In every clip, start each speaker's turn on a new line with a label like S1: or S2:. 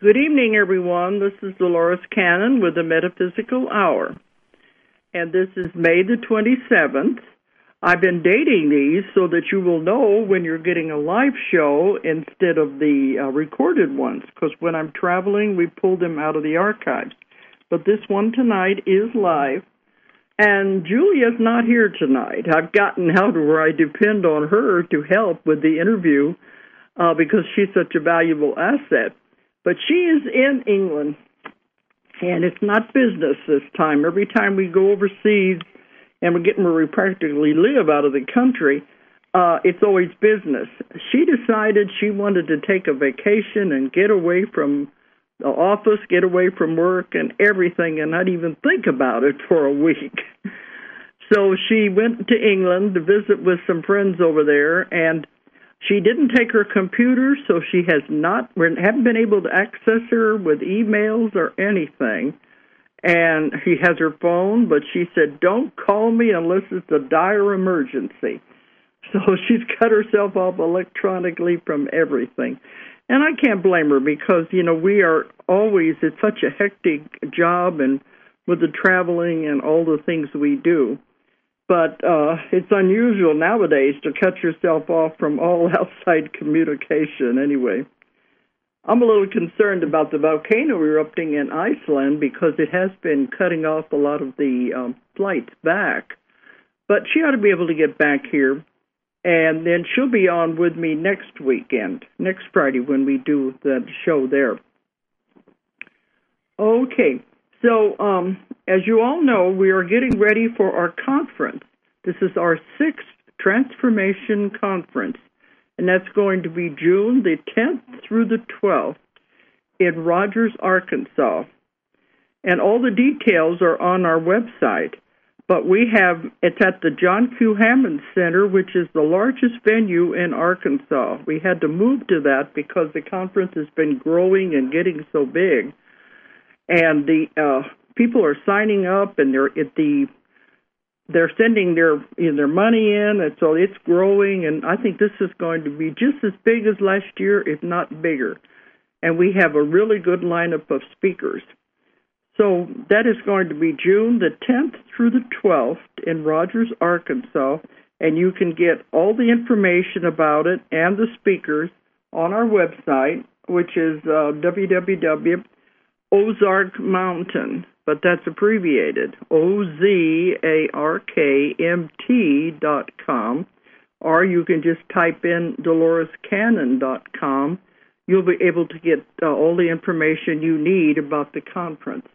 S1: Good evening, everyone. This is Dolores Cannon with the Metaphysical Hour, and this is May the 27th. I've been dating these so that you will know when you're getting a live show instead of the recorded ones, because when I'm traveling, we pull them out of the archives. But this one tonight is live, and Julia's not here tonight. I've gotten out where I depend on her to help with the interview because she's such a valuable asset. But she is in England, and it's not business this time. Every time we go overseas and we're getting where we practically live out of the country, it's always business. She decided she wanted to take a vacation and get away from the office, get away from work and everything, and not even think about it for a week. So she went to England to visit with some friends over there, and she didn't take her computer, so we haven't been able to access her with emails or anything. And she has her phone, but she said, don't call me unless it's a dire emergency. So she's cut herself off electronically from everything. And I can't blame her because, we are always, it's such a hectic job and with the traveling and all the things we do. But it's unusual nowadays to cut yourself off from all outside communication anyway. I'm a little concerned about the volcano erupting in Iceland because it has been cutting off a lot of the flights back. But she ought to be able to get back here, and then she'll be on with me next Friday when we do the show there. Okay. So, as you all know, we are getting ready for our conference. This is our 6th Transformation Conference, and that's going to be June the 10th through the 12th in Rogers, Arkansas. And all the details are on our website. But it's at the John Q. Hammond Center, which is the largest venue in Arkansas. We had to move to that because the conference has been growing and getting so big. And the people are signing up, and they're sending their money in, and so it's growing. And I think this is going to be just as big as last year, if not bigger. And we have a really good lineup of speakers. So that is going to be June the 10th through the 12th in Rogers, Arkansas, and you can get all the information about it and the speakers on our website, which is Ozark Mountain, but that's abbreviated, OZARKMT.com, or you can just type in DoloresCannon.com. You'll be able to get all the information you need about the conference.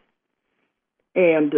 S1: And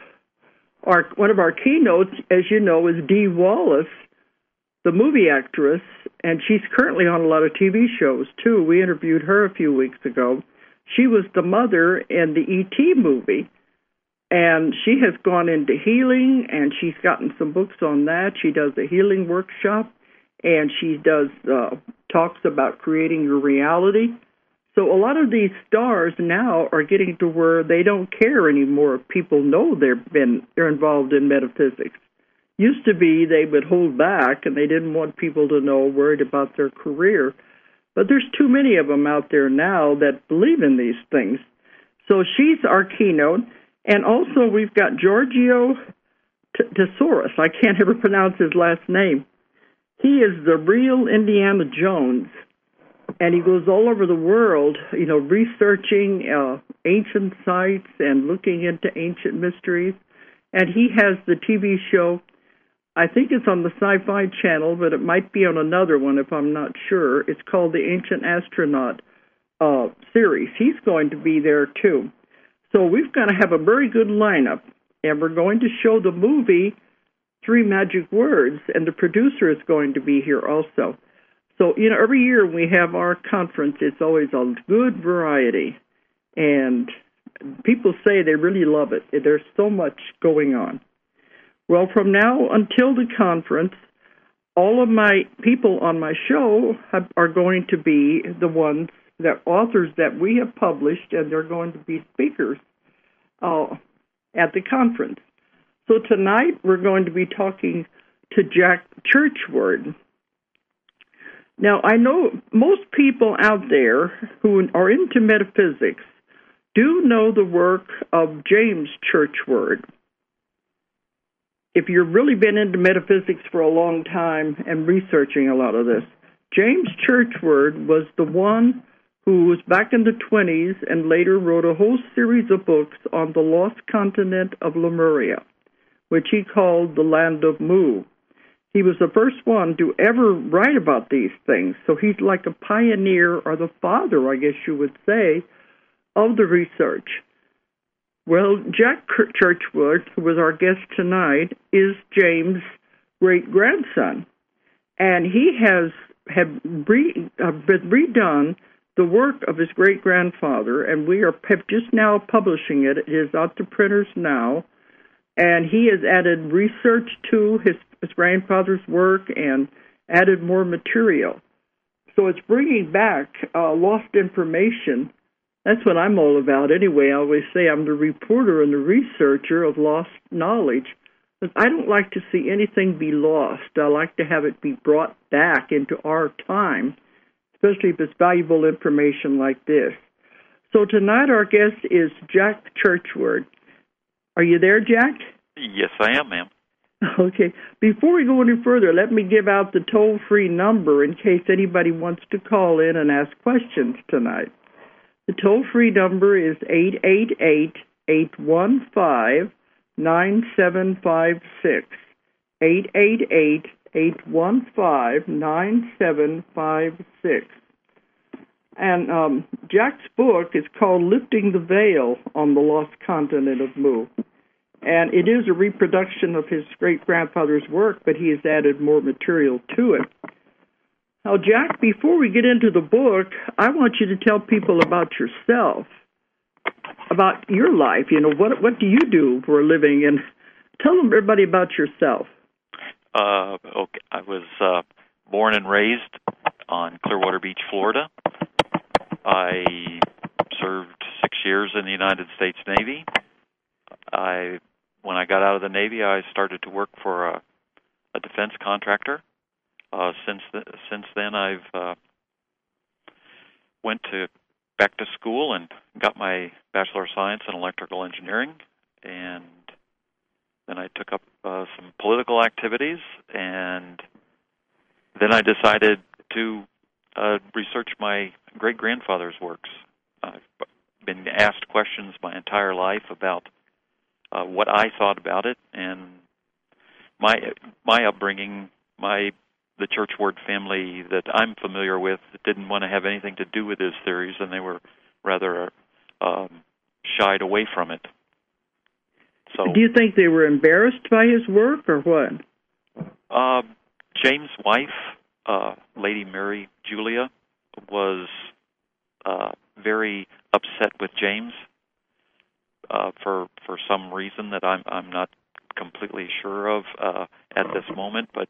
S1: one of our keynotes, as you know, is Dee Wallace, the movie actress, and she's currently on a lot of TV shows, too. We interviewed her a few weeks ago. She was the mother in the E.T. movie, and she has gone into healing, and she's gotten some books on that. She does a healing workshop, and she does talks about creating your reality. So a lot of these stars now are getting to where they don't care anymore if people know they're involved in metaphysics. Used to be they would hold back, and they didn't want people to know, worried about their career. But there's too many of them out there now that believe in these things. So she's our keynote. And also we've got Giorgio Tesaurus. I can't ever pronounce his last name. He is the real Indiana Jones. And he goes all over the world, researching ancient sites and looking into ancient mysteries. And he has the TV show, I think it's on the Sci-Fi Channel, but it might be on another one if I'm not sure. It's called the Ancient Astronaut series. He's going to be there, too. So we've got to have a very good lineup, and we're going to show the movie Three Magic Words, and the producer is going to be here also. So, every year we have our conference, it's always a good variety, and people say they really love it. There's so much going on. Well, from now until the conference, all of my people on my show are going to be the authors that we have published, and they're going to be speakers at the conference. So tonight we're going to be talking to Jack Churchward. Now, I know most people out there who are into metaphysics do know the work of James Churchward. If you've really been into metaphysics for a long time and researching a lot of this, James Churchward was the one who was back in the 20s and later wrote a whole series of books on the lost continent of Lemuria, which he called the Land of Mu. He was the first one to ever write about these things, so he's like a pioneer, or the father, I guess you would say, of the research. Well, Jack Churchward, who was our guest tonight, is James' great-grandson, and he has been redone the work of his great-grandfather, and we have just now publishing it. It is out to printers now, and he has added research to his grandfather's work and added more material. So it's bringing back lost information. That's what I'm all about anyway. I always say I'm the reporter and the researcher of lost knowledge. But I don't like to see anything be lost. I like to have it be brought back into our time, especially if it's valuable information like this. So tonight our guest is Jack Churchward. Are you there, Jack?
S2: Yes, I am, ma'am.
S1: Okay. Before we go any further, let me give out the toll-free number in case anybody wants to call in and ask questions tonight. The toll-free number is 888-815-9756. 888-815-9756. And Jack's book is called Lifting the Veil on the Lost Continent of Mu. And it is a reproduction of his great-grandfather's work, but he has added more material to it. Now, Jack, before we get into the book, I want you to tell people about yourself, about your life. You know, what do you do for a living? And tell everybody about yourself.
S2: Okay. I was born and raised on Clearwater Beach, Florida. I served 6 years in the United States Navy. When I got out of the Navy, I started to work for a defense contractor. Since then, I've went back to school and got my Bachelor of Science in Electrical Engineering, and then I took up some political activities, and then I decided to research my great-grandfather's works. I've been asked questions my entire life about what I thought about it, and my upbringing, the Churchward family that I'm familiar with didn't want to have anything to do with his theories, and they were rather shied away from it. So,
S1: do you think they were embarrassed by his work, or what?
S2: James' wife, Lady Mary Julia, was very upset with James for some reason that I'm not completely sure of at this moment, but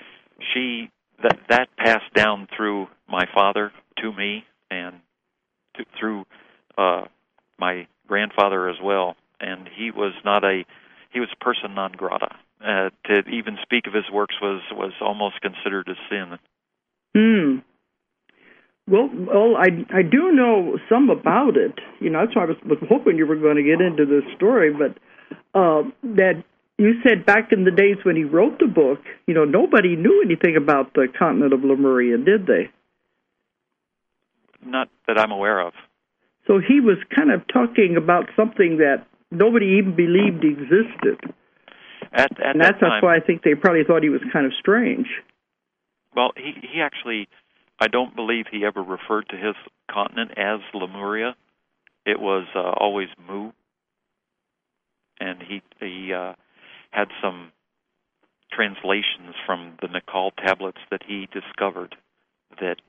S2: that passed down through my father to me and through my grandfather as well, and he was person non grata. To even speak of his works was almost considered a sin.
S1: Well, I do know some about it. You know, that's why I was hoping you were going to get into this story, but that you said back in the days when he wrote the book, you know, nobody knew anything about the continent of Lemuria, did they?
S2: Not that I'm aware of.
S1: So he was kind of talking about something that nobody even believed existed.
S2: And
S1: that's why I think they probably thought he was kind of strange.
S2: Well, he actually, I don't believe he ever referred to his continent as Lemuria. It was always Mu. And he had some translations from the Nakal tablets that he discovered that...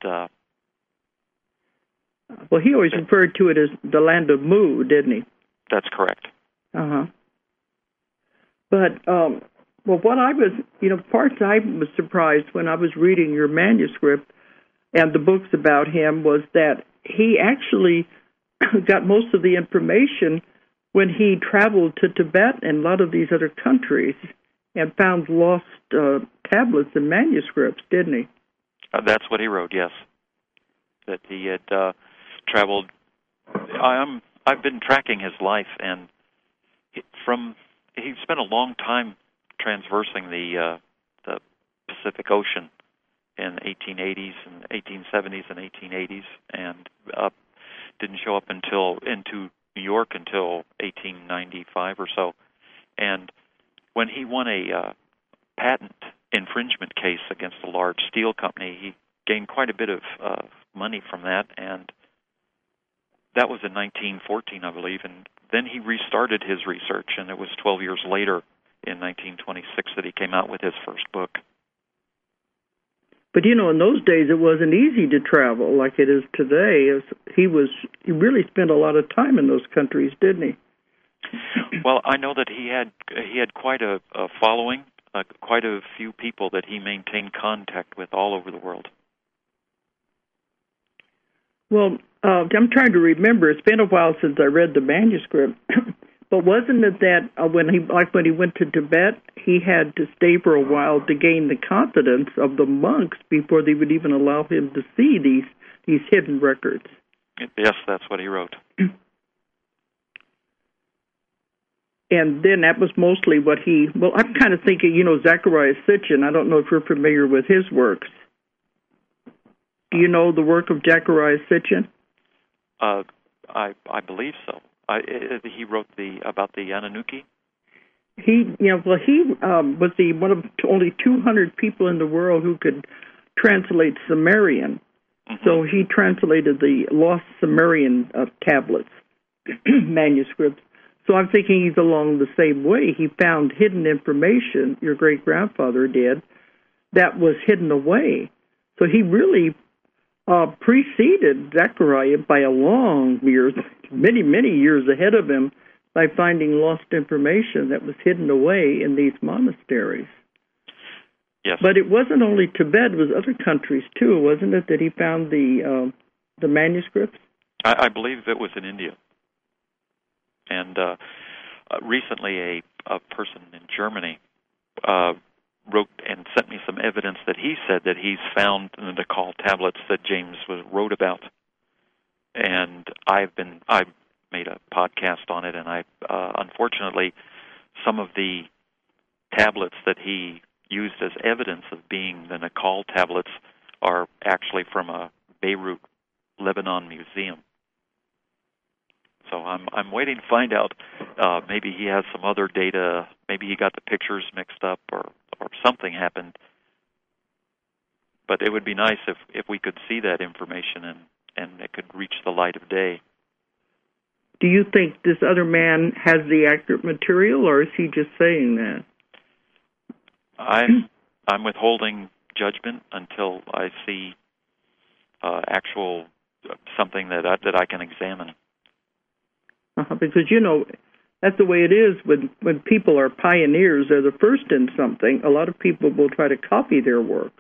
S1: well, he always referred to it as the land of Mu, didn't he?
S2: That's correct.
S1: Uh-huh. But, well, what I was, parts I was surprised when I was reading your manuscript and the books about him was that he actually got most of the information when he traveled to Tibet and a lot of these other countries and found lost tablets and manuscripts, didn't he?
S2: That's what he wrote. Yes, that he had traveled. I've been tracking his life, and he spent a long time transversing the Pacific Ocean in 1880s and 1870s and 1880s, and didn't show up into New York until 1895 or so. And when he won a patent infringement case against a large steel company, he gained quite a bit of money from that, and that was in 1914, I believe. And then he restarted his research, and it was 12 years later, in 1926, that he came out with his first book.
S1: But in those days it wasn't easy to travel like it is today. He really spent a lot of time in those countries, didn't he?
S2: Well, I know that he had quite a following, quite a few people that he maintained contact with all over the world. Well,
S1: I'm trying to remember. It's been a while since I read the manuscript. But wasn't it that when he went to Tibet, he had to stay for a while to gain the confidence of the monks before they would even allow him to see these hidden records?
S2: Yes, that's what he wrote.
S1: And then that was mostly what I'm kind of thinking, Zecharia Sitchin. I don't know if you're familiar with his works. Do you know the work of Zecharia Sitchin?
S2: I believe so. He wrote about the Anunnaki.
S1: He was one of only 200 people in the world who could translate Sumerian. Mm-hmm. So he translated the lost Sumerian tablets, manuscripts. So I'm thinking he's along the same way. He found hidden information, your great-grandfather did, that was hidden away. So he really preceded Zechariah by a long years, many, many years ahead of him, by finding lost information that was hidden away in these monasteries.
S2: Yes.
S1: But it wasn't only Tibet; it was other countries too, wasn't it? That he found the manuscripts.
S2: I believe it was in India. And recently, a person in Germany wrote and sent me some evidence that he said that he's found in the Nakal tablets that James wrote about. And I've made a podcast on it, and unfortunately, some of the tablets that he used as evidence of being the Nakal tablets are actually from a Beirut, Lebanon museum. So I'm waiting to find out. Maybe he has some other data. Maybe he got the pictures mixed up, or something happened. But it would be nice if we could see that information and it could reach the light of day.
S1: Do you think this other man has the accurate material, or is he just saying that?
S2: I'm withholding judgment until I see actual something that I can examine.
S1: Because, that's the way it is when people are pioneers, they're the first in something. A lot of people will try to copy their work.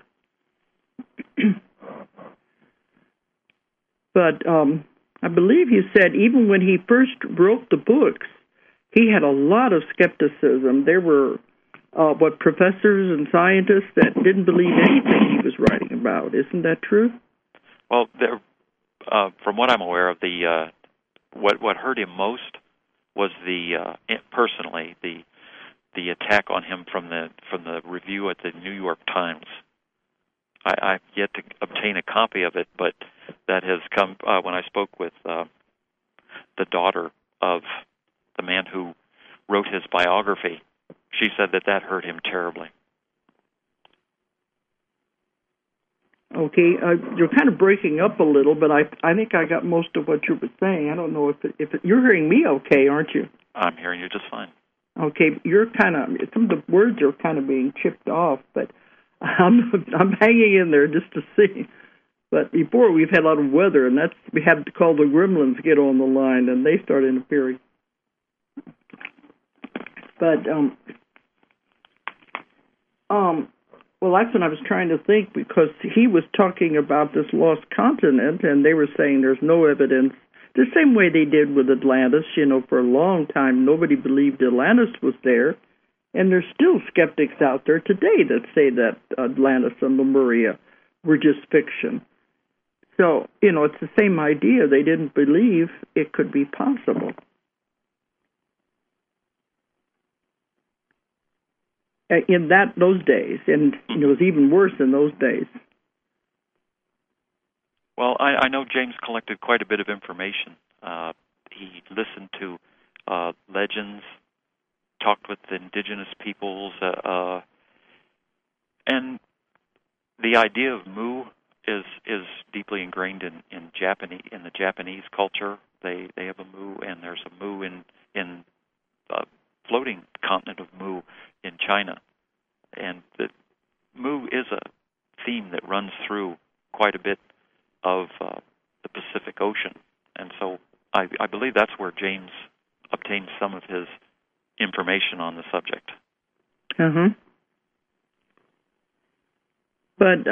S1: But I believe you said even when he first wrote the books, he had a lot of skepticism. There were professors and scientists that didn't believe anything he was writing about. Isn't that true?
S2: Well, from what I'm aware of, what hurt him most was personally the attack on him from the review at the New York Times. I've yet to obtain a copy of it, but that has come when I spoke with the daughter of the man who wrote his biography. She said that hurt him terribly.
S1: Okay, you're kind of breaking up a little, but I think I got most of what you were saying. I don't know if you're hearing me okay, aren't you?
S2: I'm hearing you just fine.
S1: Okay, some of the words are kind of being chipped off, but I'm hanging in there just to see. But before we've had a lot of weather, and we had to call the gremlins get on the line, and they start interfering. But well, that's what I was trying to think, because he was talking about this lost continent, and they were saying there's no evidence. The same way they did with Atlantis, for a long time, nobody believed Atlantis was there, and there's still skeptics out there today that say that Atlantis and Lemuria were just fiction. So, it's the same idea. They didn't believe it could be possible. In those days, and it was even worse in those days.
S2: Well, I know James collected quite a bit of information. He listened to legends, talked with indigenous peoples, and the idea of Mu is deeply ingrained in the Japanese culture. They have a Mu, and there's a Mu in floating continent of Mu in China. And the Mu is a theme that runs through quite a bit of the Pacific Ocean. And so I believe that's where James obtained some of his information on the subject.
S1: Uh-huh. But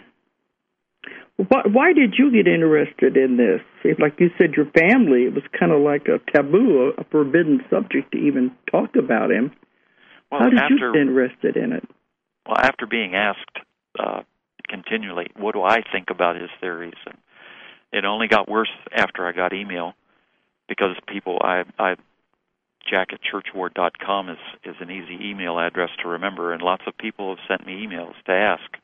S1: why did you get interested in this? Like you said, your family, it was kind of like a taboo, a forbidden subject to even talk about him.
S2: Well,
S1: how did you get interested in it?
S2: Well, after being asked continually, what do I think about his theories? And it only got worse after I got email, because jack@churchward.com is an easy email address to remember, and lots of people have sent me emails to ask.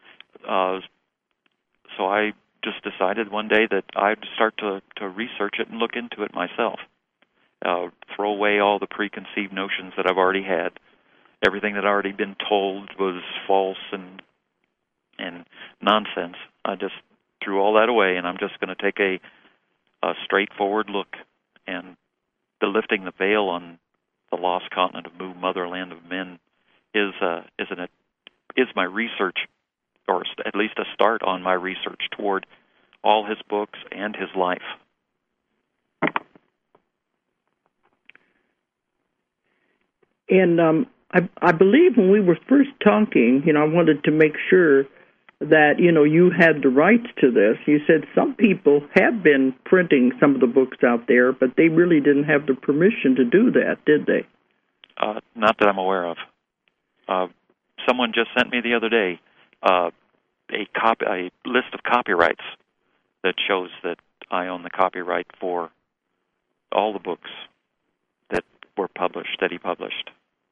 S2: So I just decided one day that I'd start to research it and look into it myself. Throw away all the preconceived notions that I've already had. Everything that I'd already been told was false and nonsense. I just threw all that away, and I'm just going to take a straightforward look. And the lifting the veil on the lost continent of Mu, motherland of men, is my research, or at least a start on my research toward all his books and his life.
S1: And I believe when we were first talking, I wanted to make sure that, you had the rights to this. You said some people have been printing some of the books out there, but they really didn't have the permission to do that, did they?
S2: Not that I'm aware of. Someone just sent me the other day a list of copyrights that shows that I own the copyright for all the books that were published, that he published.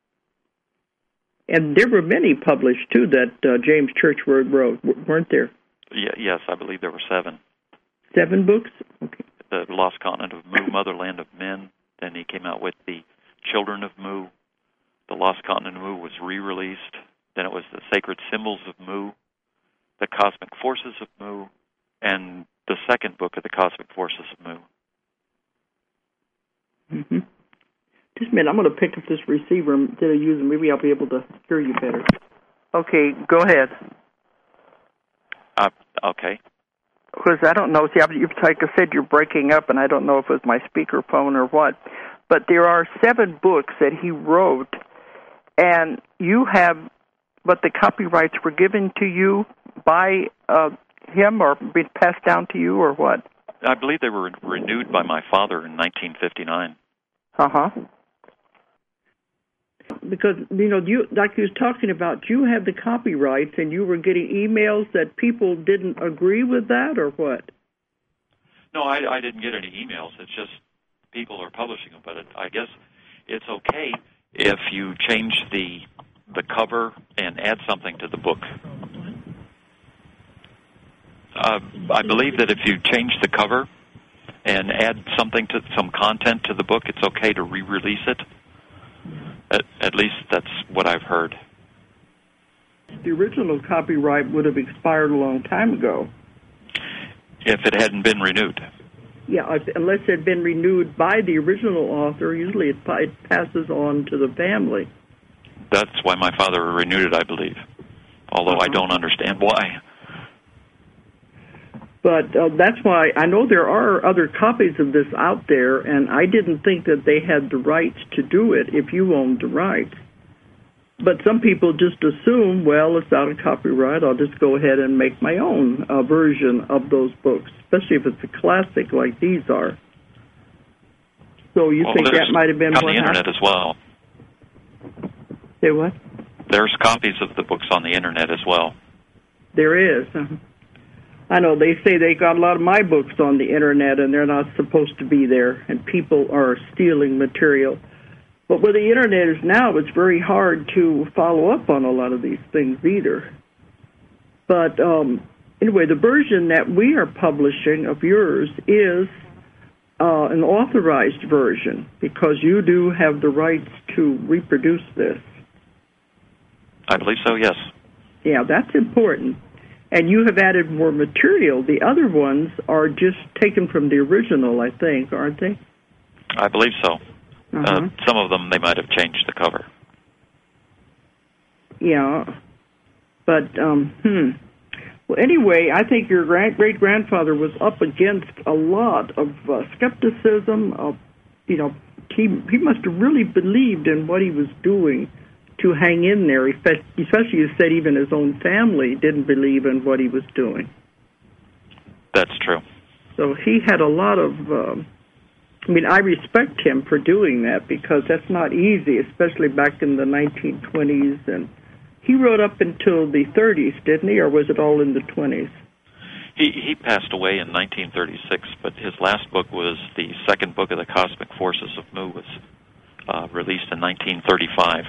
S1: And there were many published, too, that James Churchward wrote, weren't there?
S2: Yes, I believe there were 7.
S1: 7 books? Okay.
S2: The Lost Continent of Mu, Motherland of Men. Then he came out with The Children of Mu. The Lost Continent of Mu was re-released. Then it was The Sacred Symbols of Mu, The Cosmic Forces of Mu, and the second book of The Cosmic Forces of Mu.
S1: Mm-hmm. Just a minute, I'm going to pick up this receiver instead of using. Maybe I'll be able to hear you better. Okay, go ahead.
S2: Okay.
S1: Because I don't know. See, like I said, you're breaking up, and I don't know if it was my speakerphone or what. But there are 7 books that he wrote, and you have, but the copyrights were given to you by him or been passed down to you or what?
S2: I believe they were renewed by my father in 1959.
S1: Uh-huh. Because, you, like you was talking about, you had the copyrights and you were getting emails that people didn't agree with that, or what?
S2: No, I didn't get any emails. It's just people are publishing them. But I guess it's okay if you change the cover and add something to the book. I believe that if you change the cover and add some content to the book, it's okay to re-release it. At least that's what I've heard.
S1: The original copyright would have expired a long time ago.
S2: If it hadn't been renewed.
S1: Yeah, unless it had been renewed by the original author, usually it passes on to the family.
S2: That's why my father renewed it, I believe. Although I don't understand why.
S1: But that's why I know there are other copies of this out there, and I didn't think that they had the rights to do it if you owned the rights. But some people just assume, well, it's out of copyright, I'll just go ahead and make my own version of those books, especially if it's a classic like these are. So you think that might have been
S2: on the Internet as well.
S1: Say what?
S2: There's copies of the books on the Internet as well.
S1: There is. I know they say they got a lot of my books on the internet, and they're not supposed to be there, and people are stealing material. But where the internet is now, it's very hard to follow up on a lot of these things either. But anyway, the version that we are publishing of yours is an authorized version, because you do have the rights to reproduce this.
S2: I believe so, yes.
S1: Yeah, that's important. And you have added more material. The other ones are just taken from the original, I think, aren't they?
S2: I believe so. Some of them, they might have changed the cover.
S1: Yeah. But, Well, anyway, I think your great-grandfather was up against a lot of skepticism. He must have really believed in what he was doing to hang in there, especially you said even his own family didn't believe in what he was doing.
S2: That's true.
S1: So he had a lot of, I respect him for doing that, because that's not easy, especially back in the 1920s. And he wrote up until the 30s, didn't he, or was it all in the 20s?
S2: He passed away in 1936, but his last book was the second book of the Cosmic Forces of Mu, was released in 1935.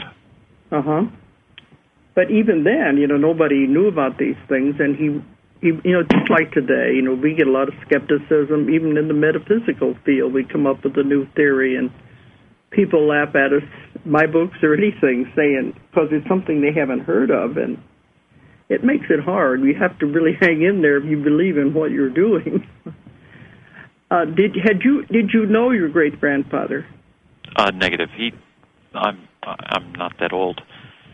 S1: But even then, nobody knew about these things, and he just like today, we get a lot of skepticism, even in the metaphysical field. We come up with a new theory, and people laugh at us, my books or anything, saying, because it's something they haven't heard of, and it makes it hard. You have to really hang in there if you believe in what you're doing. Did you know your great-grandfather?
S2: Negative. I'm not that old.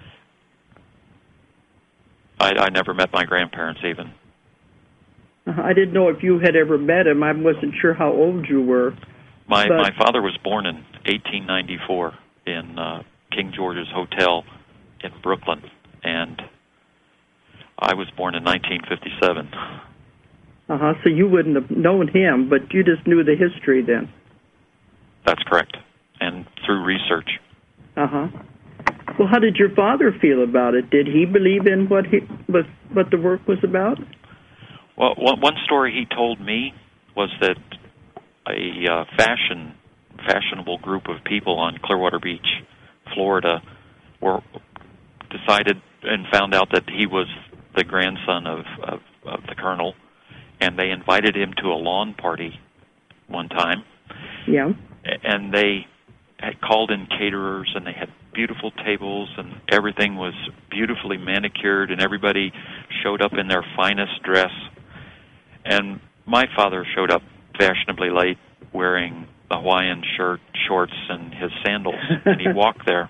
S2: I never met my grandparents even.
S1: I didn't know if you had ever met him. I wasn't sure how old you were.
S2: My father was born in 1894 in King George's Hotel in Brooklyn, and I was born in 1957.
S1: So you wouldn't have known him, but you just knew the history then.
S2: That's correct, and through research.
S1: Well, how did your father feel about it? Did he believe in what the work was about?
S2: Well, one story he told me was that a fashionable group of people on Clearwater Beach, Florida, decided and found out that he was the grandson of the colonel, and they invited him to a lawn party one time.
S1: Yeah.
S2: And they had called in caterers, and they had beautiful tables, and everything was beautifully manicured, and everybody showed up in their finest dress. And my father showed up fashionably late, wearing a Hawaiian shirt, shorts, and his sandals, and he walked there.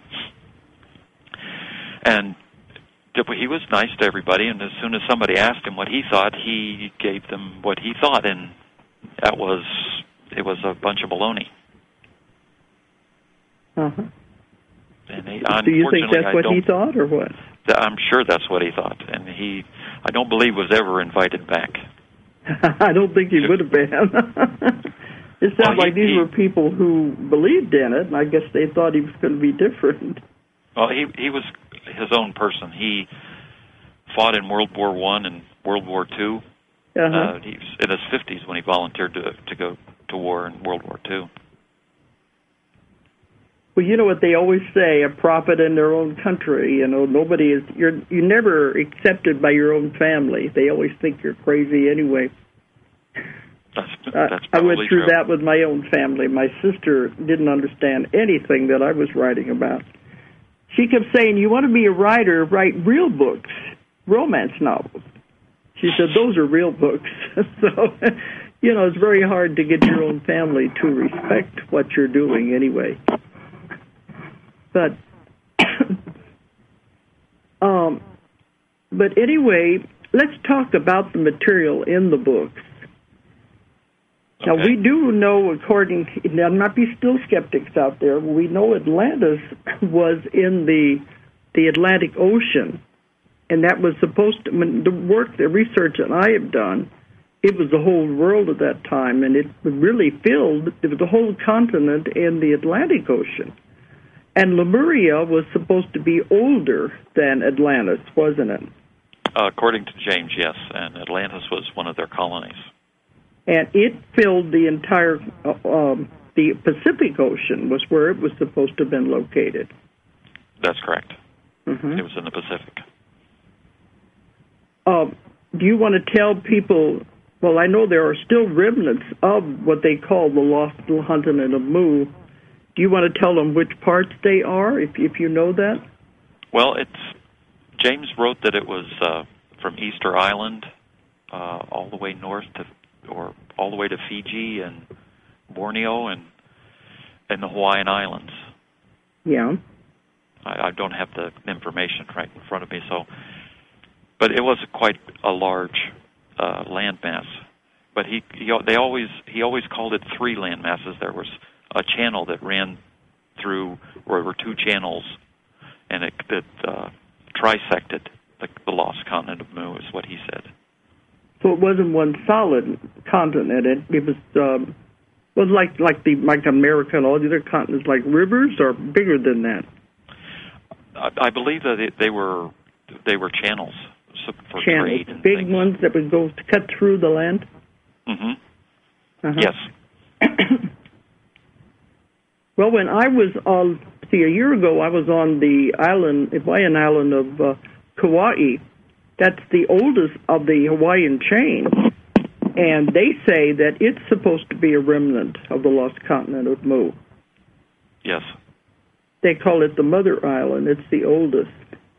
S2: And he was nice to everybody, and as soon as somebody asked him what he thought, he gave them what he thought, and it was a bunch of baloney. And
S1: do you think that's what he thought, or what?
S2: I'm sure that's what he thought, and I don't believe was ever invited back.
S1: I don't think he would have been. It sounds like these were people who believed in it, and I guess they thought he was going to be different.
S2: Well, he was his own person. He fought in World War I and World War II. He was in his 50s when he volunteered to go to war in World War II.
S1: Well, you know what they always say, a prophet in their own country. Nobody is, you're never accepted by your own family. They always think you're crazy anyway.
S2: That's
S1: I went through
S2: true.
S1: that with my own family. My sister didn't understand anything that I was writing about. She kept saying, you want to be a writer, write real books, romance novels. She said, those are real books. So, it's very hard to get your own family to respect what you're doing anyway. But anyway, let's talk about the material in the books.
S2: Okay.
S1: Now, we do know, there might be still skeptics out there, we know Atlantis was in the Atlantic Ocean, and that was supposed to, the research that I have done, it was the whole world at that time, and it really filled the whole continent in the Atlantic Ocean. And Lemuria was supposed to be older than Atlantis, wasn't it?
S2: According to James, yes, and Atlantis was one of their colonies.
S1: And it filled the entire, the Pacific Ocean was where it was supposed to have been located.
S2: That's correct.
S1: Mm-hmm.
S2: It was in the Pacific.
S1: Do you want to tell people, well, I know there are still remnants of what they call the lost continent of Mu. Do you want to tell them which parts they are, if you know that?
S2: Well, James wrote that it was from Easter Island all the way north or all the way to Fiji and Borneo and the Hawaiian Islands.
S1: Yeah.
S2: I don't have the information right in front of me, but it was quite a large landmass. But he always called it three land masses. There was a channel that ran through, or there were two channels, and it trisected the lost continent of Mu, is what he said.
S1: So it wasn't one solid continent. It was like America and all the other continents, like rivers, or bigger than that.
S2: I believe that they were channels for
S1: channels,
S2: trade and
S1: big
S2: things.
S1: ones that would go to cut through the land.
S2: Mm-hmm. Yes.
S1: Well, when I was a year ago, I was on the Hawaiian island of Kauai. That's the oldest of the Hawaiian chain, and they say that it's supposed to be a remnant of the lost continent of Mu.
S2: Yes.
S1: They call it the Mother Island. It's the oldest.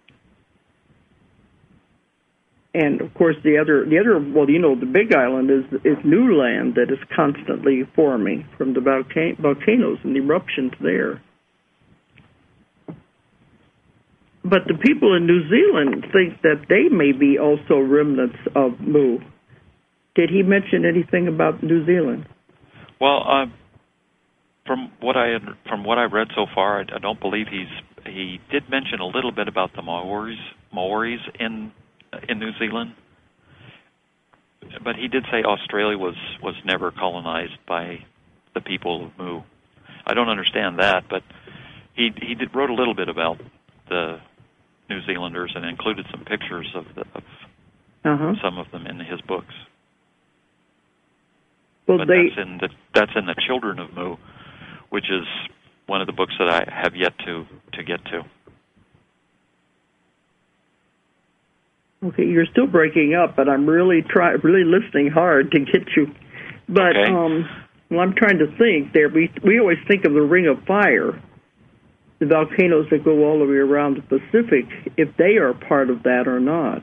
S1: And of course, the other, well, the big island is new land that is constantly forming from the volcanoes and eruptions there. But the people in New Zealand think that they may be also remnants of Mu. Did he mention anything about New Zealand?
S2: Well, from what I read so far, I don't believe he did mention a little bit about the Maoris in New Zealand, but he did say Australia was never colonized by the people of Mu. I don't understand that, but he wrote a little bit about the New Zealanders and included some pictures of some of them in his books.
S1: Well,
S2: but that's in the Children of Mu, which is one of the books that I have yet to get to.
S1: Okay, you're still breaking up, but I'm really listening hard to get you. But
S2: okay.
S1: Well, I'm trying to think. There, we always think of the Ring of Fire, the volcanoes that go all the way around the Pacific, if they are part of that or not.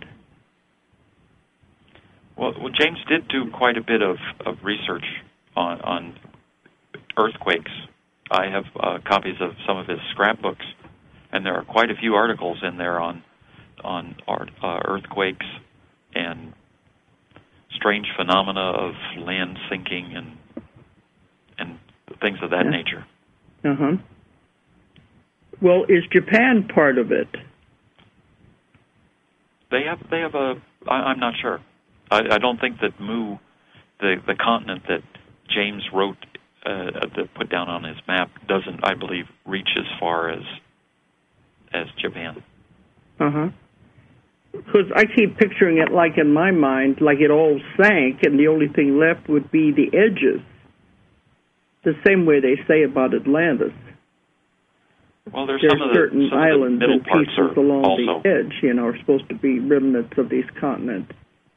S2: Well, James did do quite a bit of research on earthquakes. I have copies of some of his scrapbooks, and there are quite a few articles in there on earthquakes and strange phenomena of land sinking and things of that nature.
S1: Uh-huh. Well, is Japan part of it?
S2: They have a. I'm not sure. I don't think that Mu, the continent that James wrote, that put down on his map, doesn't, I believe, reach as far as Japan.
S1: Uh-huh. Because I keep picturing it like in my mind, like it all sank and the only thing left would be the edges. The same way they say about Atlantis.
S2: Well, there's
S1: certain islands and pieces along
S2: also
S1: the edge, are supposed to be remnants of these continents.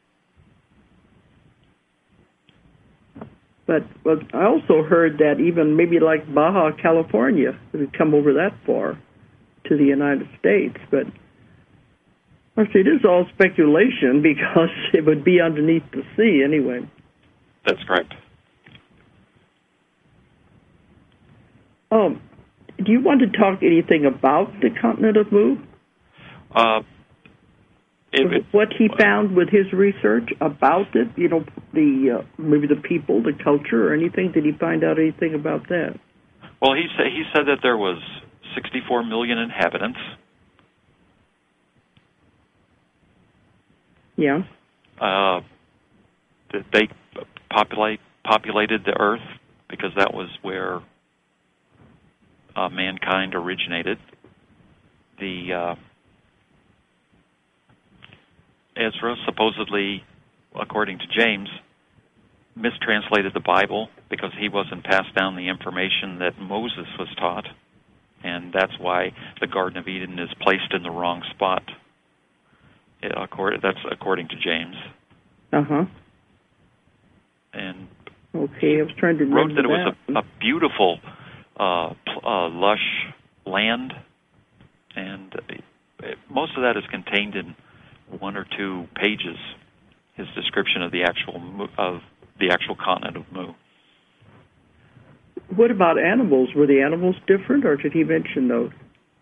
S1: But I also heard that even maybe like Baja California, it would come over that far to the United States. But it is all speculation because it would be underneath the sea anyway.
S2: That's correct.
S1: Do you want to talk anything about the continent of Mu? What he found with his research about it, maybe the people, the culture, or anything? Did he find out anything about that?
S2: Well, he said that there was 64 million inhabitants.
S1: Yeah.
S2: They populated the Earth because that was where mankind originated. Ezra supposedly, according to James, mistranslated the Bible because he wasn't passed down the information that Moses was taught, and that's why the Garden of Eden is placed in the wrong spot. That's according to James.
S1: Uh-huh.
S2: And
S1: okay, I was trying to remember
S2: wrote that it was a beautiful, lush land, and most of that is contained in 1 or 2 pages. His description of the actual continent of Mu.
S1: What about animals? Were the animals different, or did he mention those?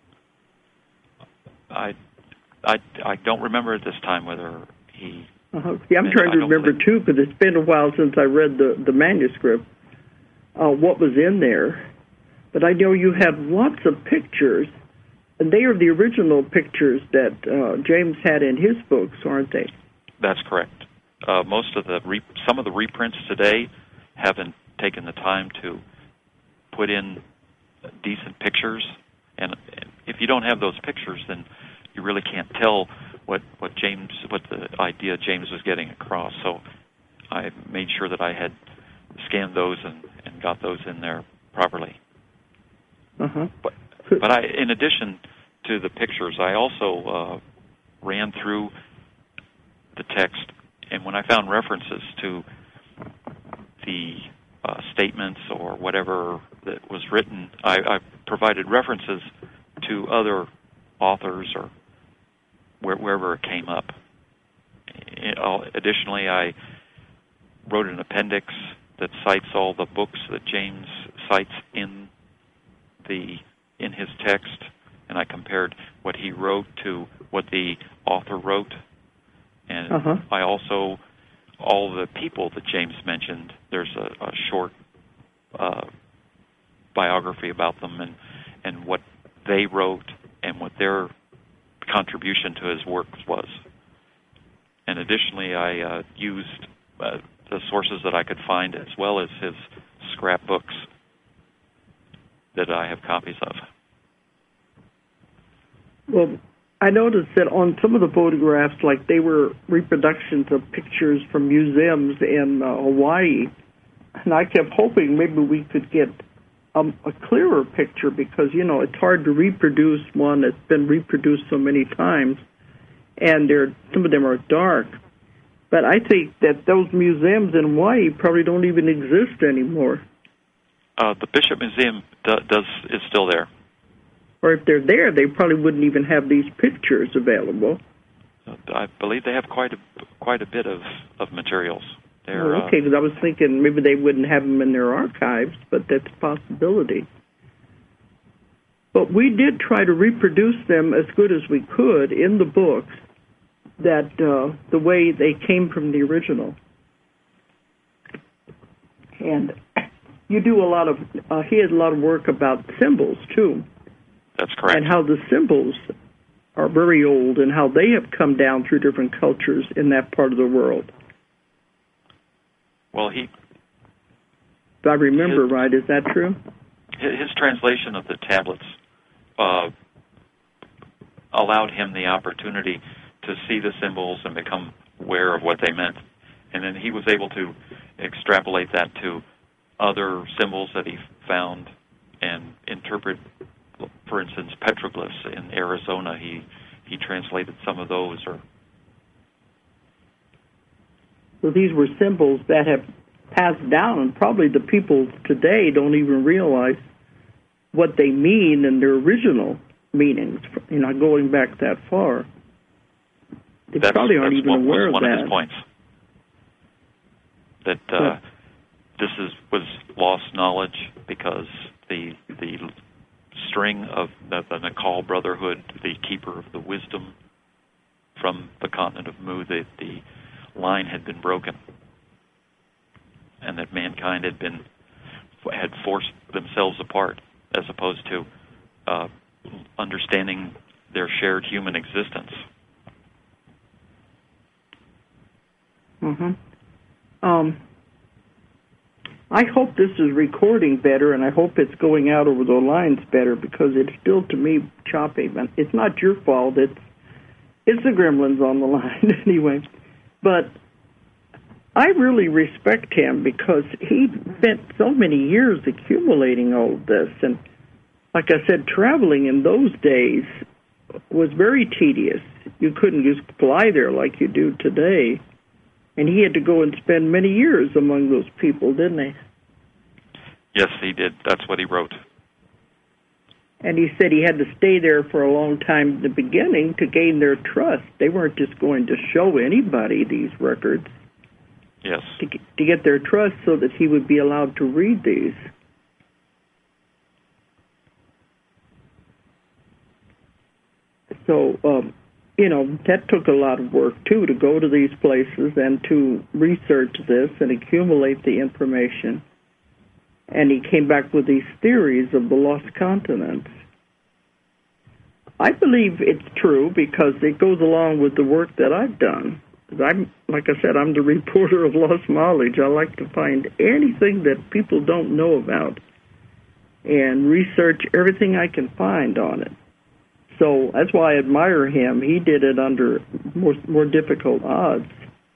S2: I don't remember at this time whether he.
S1: Yeah, I'm trying to remember too, because it's been a while since I read the manuscript. What was in there? But I know you had lots of pictures, and they are the original pictures that James had in his books, aren't they?
S2: That's correct. Some of the reprints today haven't taken the time to put in decent pictures, and if you don't have those pictures, then you really can't tell what the idea James was getting across. So I made sure that I had scanned those and got those in there properly.
S1: Uh-huh.
S2: But in addition to the pictures, I also ran through the text, and when I found references to the statements or whatever that was written, I provided references to other authors or wherever it came up. Additionally, I wrote an appendix that cites all the books that James cites in his text, and I compared what he wrote to what the author wrote. And I also, all the people that James mentioned, there's a short biography about them and what they wrote and what their contribution to his works was. And additionally, I used the sources that I could find as well as his scrapbooks that I have copies of.
S1: Well, I noticed that on some of the photographs, like they were reproductions of pictures from museums in Hawaii, and I kept hoping maybe we could get a clearer picture because, it's hard to reproduce one that's been reproduced so many times, and some of them are dark. But I think that those museums in Hawaii probably don't even exist anymore.
S2: The Bishop Museum is still there.
S1: Or if they're there, they probably wouldn't even have these pictures available.
S2: I believe they have quite a bit of materials.
S1: Okay, because I was thinking maybe they wouldn't have them in their archives, but that's a possibility. But we did try to reproduce them as good as we could in the books, that the way they came from the original. And you do he had a lot of work about symbols, too.
S2: That's correct.
S1: And how the symbols are very old and how they have come down through different cultures in that part of the world.
S2: Well,
S1: if I remember right, is that true?
S2: His translation of the tablets allowed him the opportunity to see the symbols and become aware of what they meant. And then he was able to extrapolate that to other symbols that he found and interpret, for instance, petroglyphs in Arizona. He translated some of those.
S1: So these were symbols that have passed down, and probably the people today don't even realize what they mean in their original meanings, going back that far. They probably aren't even aware of that.
S2: That's one of his points. That this was lost knowledge because the string of the Nakal Brotherhood, the keeper of the wisdom from the continent of Mu, the line had been broken, and that mankind had forced themselves apart as opposed to understanding their shared human existence.
S1: I hope this is recording better, and I hope it's going out over the lines better, because it's still, to me, choppy. It's not your fault. It's the Gremlins on the line anyway. But I really respect him because he spent so many years accumulating all of this. And like I said, traveling in those days was very tedious. You couldn't just fly there like you do today. And he had to go and spend many years among those people, didn't he?
S2: Yes, he did. That's what he wrote.
S1: And he said he had to stay there for a long time in the beginning to gain their trust. They weren't just going to show anybody these records.
S2: Yes.
S1: To get their trust so that he would be allowed to read these. So, that took a lot of work, too, to go to these places and to research this and accumulate the information. And he came back with these theories of the lost continents. I believe it's true because it goes along with the work that I've done. Like I said, I'm the reporter of lost knowledge. I like to find anything that people don't know about and research everything I can find on it. So that's why I admire him. He did it under more difficult odds.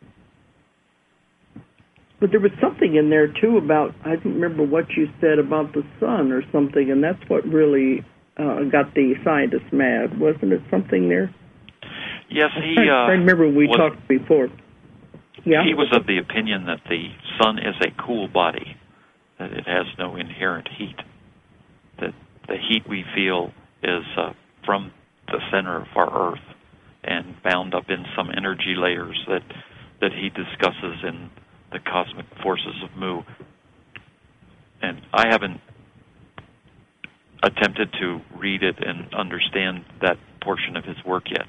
S1: But there was something in there, too, about, I don't remember what you said about the sun or something, and that's what really got the scientists mad. Wasn't it something there?
S2: Yes,
S1: I remember when we talked before. Yeah?
S2: He was of the opinion that the sun is a cool body, that it has no inherent heat, that the heat we feel is from the center of our Earth and bound up in some energy layers that he discusses in the Cosmic Forces of Mu. And I haven't attempted to read it and understand that portion of his work yet.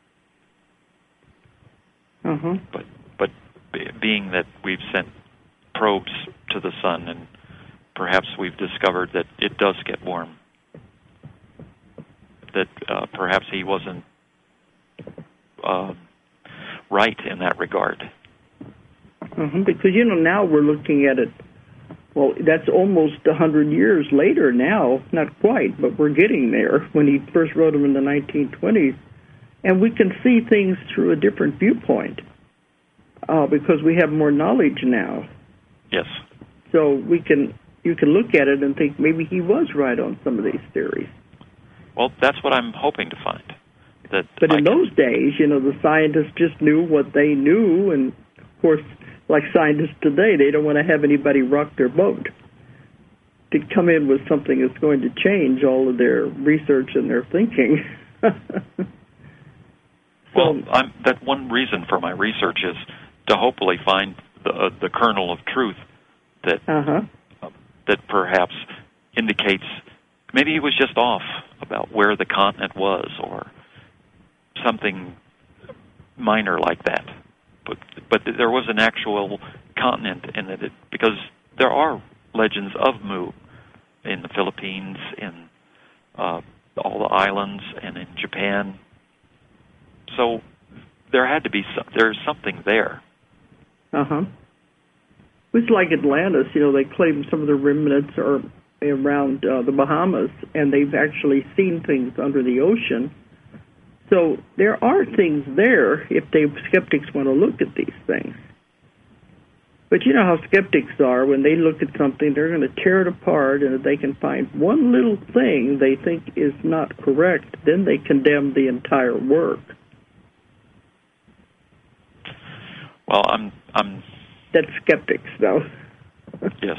S1: Uh-huh.
S2: But being that we've sent probes to the sun and perhaps we've discovered that it does get warm, that perhaps he wasn't right in that regard.
S1: Because, now we're looking at it, well, that's almost 100 years later now, not quite, but we're getting there, when he first wrote them in the 1920s, and we can see things through a different viewpoint, because we have more knowledge now.
S2: Yes.
S1: So you can look at it and think maybe he was right on some of these theories.
S2: Well, that's what I'm hoping to find.
S1: But in those days, the scientists just knew what they knew, and, of course, like scientists today, they don't want to have anybody rock their boat. To come in with something that's going to change all of their research and their thinking.
S2: Well, that one reason for my research is to hopefully find the kernel of truth that that perhaps indicates maybe he was just off about where the continent was or something minor like that. But there was an actual continent in it, because there are legends of Mu in the Philippines, in all the islands, and in Japan. So there had to be there's something there.
S1: It's like Atlantis. They claim some of the remnants are around the Bahamas, and they've actually seen things under the ocean. So there are things there if skeptics want to look at these things. But you know how skeptics are. When they look at something, they're going to tear it apart, and if they can find one little thing they think is not correct, then they condemn the entire work.
S2: Well, I'm
S1: That's skeptics, though.
S2: Yes.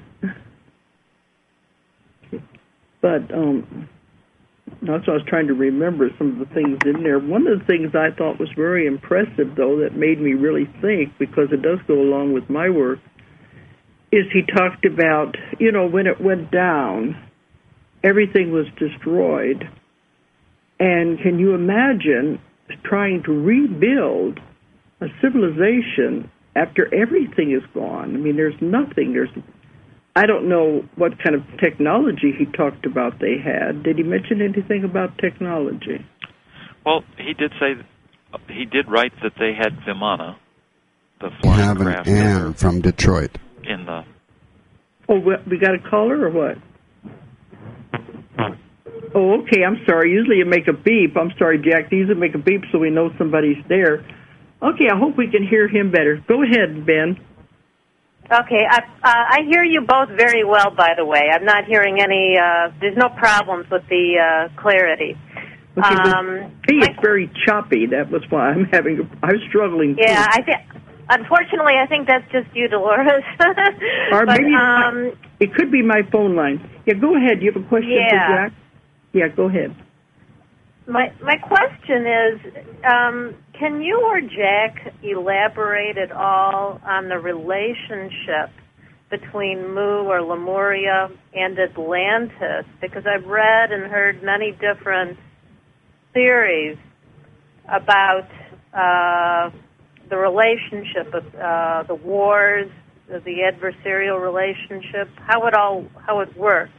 S1: But that's what I was trying to remember, some of the things in there. One of the things I thought was very impressive, though, that made me really think, because it does go along with my work, is he talked about, when it went down, everything was destroyed. And can you imagine trying to rebuild a civilization after everything is gone? I mean, there's nothing. I don't know what kind of technology he talked about they had. Did he mention anything about technology?
S2: Well, he did write that they had Vimana, the flying craft.
S3: We have an Ann from Detroit.
S2: In the...
S1: Oh, we got a caller or what? Oh, okay, I'm sorry. Usually you make a beep. I'm sorry, Jack. They usually make a beep so we know somebody's there. Okay, I hope we can hear him better. Go ahead, Ben.
S3: Okay, I hear you both very well, by the way. I'm not hearing any, there's no problems with the clarity.
S1: Okay, it's very choppy. That was why I'm was struggling.
S3: Yeah, unfortunately, I think that's just you, Dolores.
S1: Or maybe it could be my phone line. Yeah, go ahead. You have a question for Jack? Yeah, go ahead.
S3: My question is, can you or Jack elaborate at all on the relationship between Mu or Lemuria and Atlantis? Because I've read and heard many different theories about the relationship of the wars, the adversarial relationship, how it works.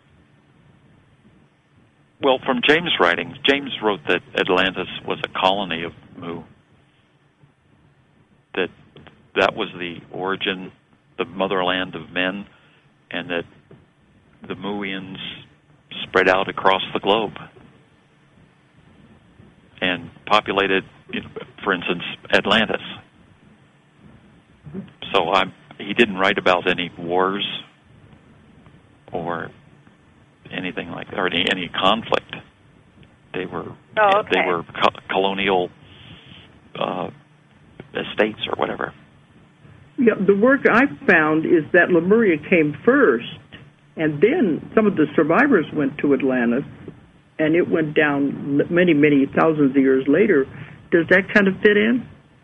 S2: Well, from James' writings, James wrote that Atlantis was a colony of Mu. That was the origin, the motherland of men, and that the Muians spread out across the globe and populated, for instance, Atlantis. So he didn't write about any wars or anything like that, or any conflict. They were colonial estates or whatever.
S1: Yeah, the work I found is that Lemuria came first, and then some of the survivors went to Atlantis, and it went down many, many thousands of years later. Does that kind of fit in?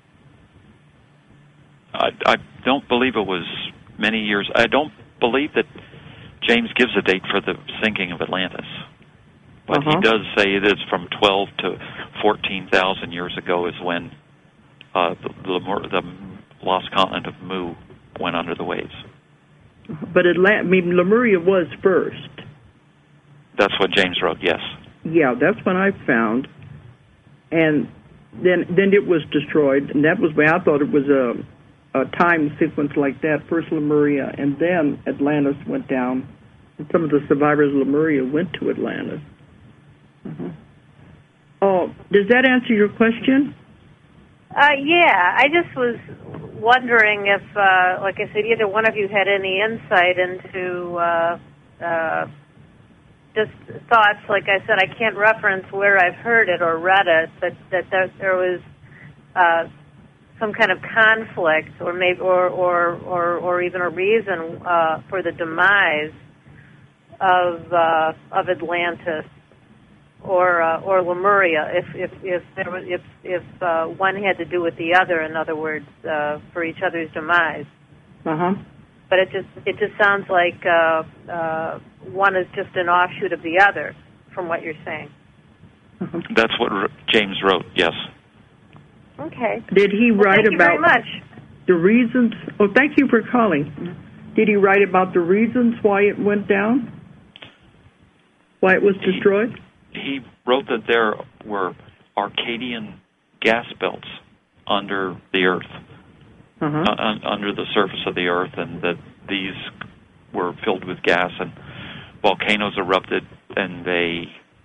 S2: I don't believe it was many years. I don't believe that James gives a date for the sinking of Atlantis. But he does say it is from 12 to 14,000 years ago is when the lost continent of Mu went under the waves.
S1: But Lemuria was first.
S2: That's what James wrote, yes.
S1: Yeah, that's what I found. And then it was destroyed, and that was why I thought it was a time sequence like that. First Lemuria, and then Atlantis went down. And some of the survivors of Lemuria went to Atlantis. Oh, does that answer your question?
S3: Yeah, I just was wondering if, like I said, either one of you had any insight into just thoughts. Like I said, I can't reference where I've heard it or read it, but that there was some kind of conflict, or maybe, or even a reason for the demise of Atlantis or Lemuria, if one had to do with the other. In other words, for each other's demise. But it just sounds like one is just an offshoot of the other, from what you're saying.
S2: That's what James wrote. Yes.
S3: Okay.
S1: Did he write
S3: thank you
S1: about
S3: very much.
S1: The reasons? Oh, thank you for calling. Did he write about the reasons why it went down? Why it was destroyed?
S2: He wrote that there were Arcadian gas belts under the Earth, under the surface of the Earth, and that these were filled with gas, and volcanoes erupted, and they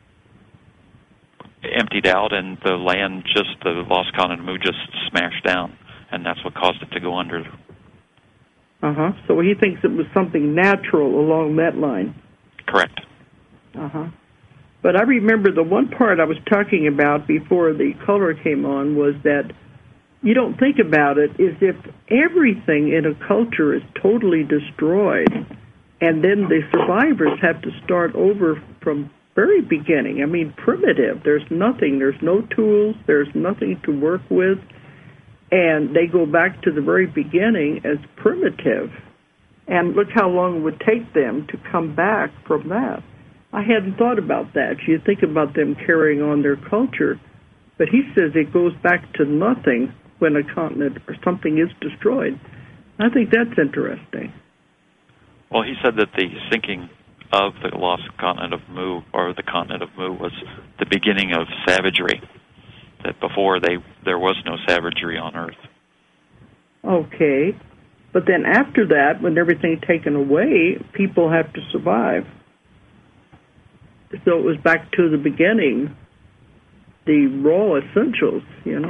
S2: emptied out, and the land, the lost continent of Mu, just smashed down, and that's what caused it to go under.
S1: So he thinks it was something natural along that line.
S2: Correct.
S1: But I remember the one part I was talking about before the color came on was that you don't think about it as if everything in a culture is totally destroyed, and then the survivors have to start over from very beginning. I mean, primitive. There's nothing. There's no tools. There's nothing to work with. And they go back to the very beginning as primitive. And look how long it would take them to come back from that. I hadn't thought about that. You think about them carrying on their culture. But he says it goes back to nothing when a continent or something is destroyed. I think that's interesting.
S2: Well, he said that the sinking of the lost continent of Mu, or the continent of Mu, was the beginning of savagery. That before there was no savagery on Earth.
S1: Okay. But then after that, when everything's taken away, people have to survive. So it was back to the beginning, the raw essentials,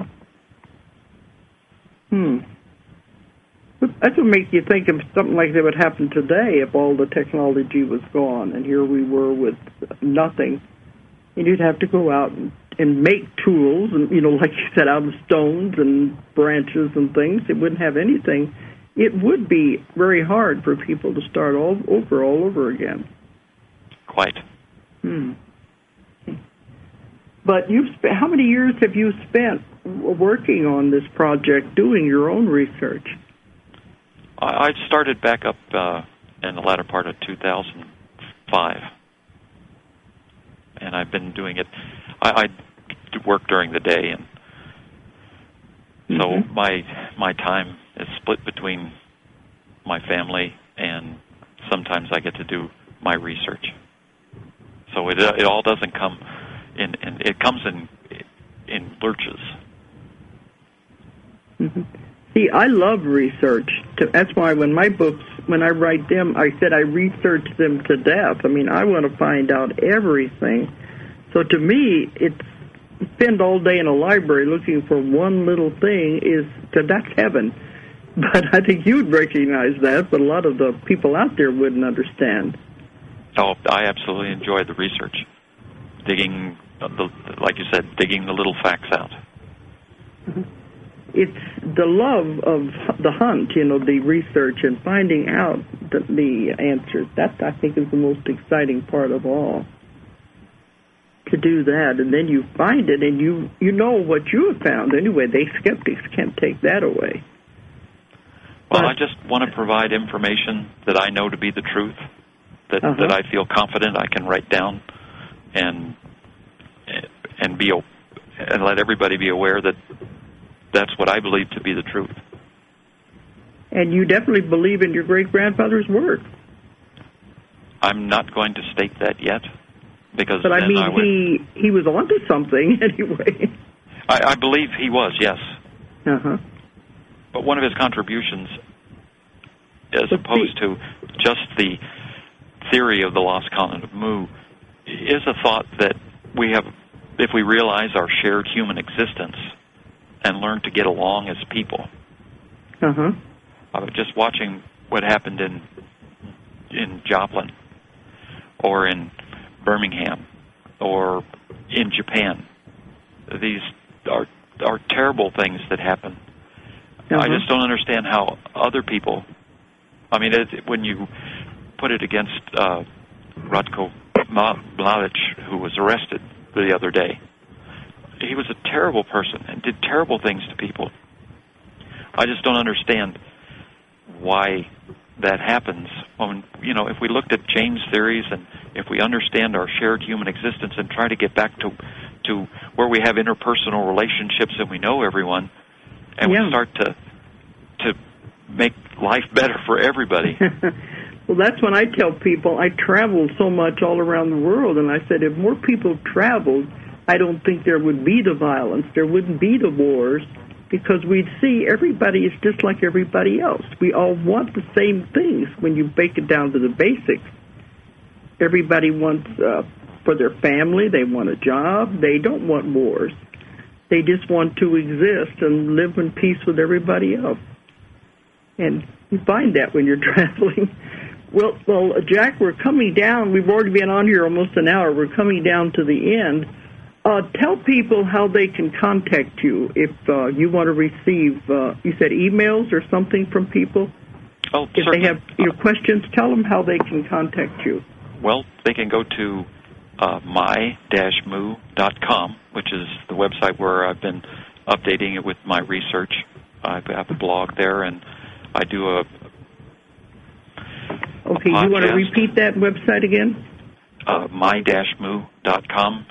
S1: That's what makes you think of something like that would happen today if all the technology was gone, and here we were with nothing. And you'd have to go out and make tools, and, like you said, out of stones and branches and things. It wouldn't have anything. It would be very hard for people to start all over again.
S2: Quite.
S1: But how many years have you spent working on this project, doing your own research?
S2: I started back up in the latter part of 2005, and I've been doing it. I work during the day, and so my time is split between my family, and sometimes I get to do my research. So it all doesn't come in it comes in lurches.
S1: See, I love research. That's why when I write them, I said I research them to death. I mean, I want to find out everything. So to me, spend all day in a library looking for one little thing that's heaven. But I think you'd recognize that, but a lot of the people out there wouldn't understand.
S2: Oh, I absolutely enjoy the research. Digging, like you said, digging the little facts out.
S1: It's the love of the hunt, the research and finding out the answers. That, I think, is the most exciting part of all. To do that, and then you find it, and you know what you have found. Anyway, skeptics can't take that away.
S2: Well, I just want to provide information that I know to be the truth, that I feel confident I can write down, and let everybody be aware that that's what I believe to be the truth.
S1: And you definitely believe in your great-grandfather's work.
S2: I'm not going to state that yet, because
S1: but I mean, he was onto something anyway.
S2: I believe he was, yes. But one of his contributions, as opposed to just the theory of the lost continent of Mu, is a thought that we have, if we realize our shared human existence and learn to get along as people. I was just watching what happened in Joplin, or in Birmingham, or in Japan. These are terrible things that happen. I just don't understand how other people. I mean, when you put it against Ratko Mladic, who was arrested the other day, he was a terrible person and did terrible things to people. I just don't understand why that happens. When, if we looked at James theories, and if we understand our shared human existence and try to get back to where we have interpersonal relationships and we know everyone, and we start to make life better for everybody.
S1: Well, that's when I tell people I traveled so much all around the world, and I said if more people traveled, I don't think there would be the violence, there wouldn't be the wars, because we'd see everybody is just like everybody else. We all want the same things when you break it down to the basics. Everybody wants, for their family, they want a job. They don't want wars. They just want to exist and live in peace with everybody else. And you find that when you're traveling. Well, Jack, we're coming down. We've already been on here almost an hour. We're coming down to the end. Tell people how they can contact you if you want to receive, you said emails or something from people?
S2: Oh,
S1: if
S2: certainly.
S1: They have your questions, tell them how they can contact you.
S2: Well, they can go to my-mu.com, which is the website where I've been updating it with my research. I have a blog there, and I do a
S1: Okay, you want to repeat that website again?
S2: my-mu.com,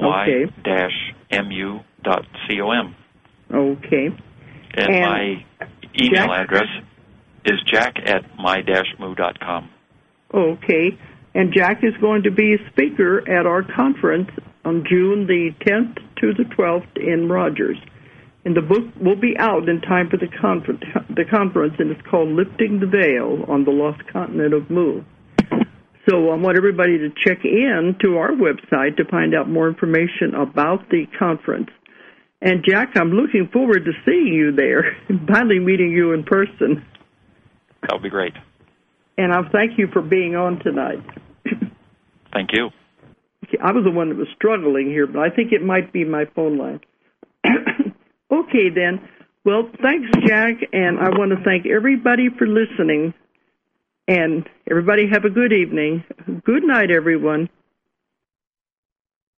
S2: my-mu.com.
S1: Okay.
S2: And my email address is jack@my-mu.com.
S1: Okay. And Jack is going to be a speaker at our conference on June the 10th to the 12th in Rogers. And the book will be out in time for the conference, and it's called Lifting the Veil on the Lost Continent of Mu. So I want everybody to check in to our website to find out more information about the conference. And, Jack, I'm looking forward to seeing you there, finally meeting you in person.
S2: That would be great.
S1: And I thank you for being on tonight.
S2: Thank you.
S1: I was the one that was struggling here, but I think it might be my phone line. Okay, then. Well, thanks, Jack, and I want to thank everybody for listening. And everybody have a good evening. Good night, everyone.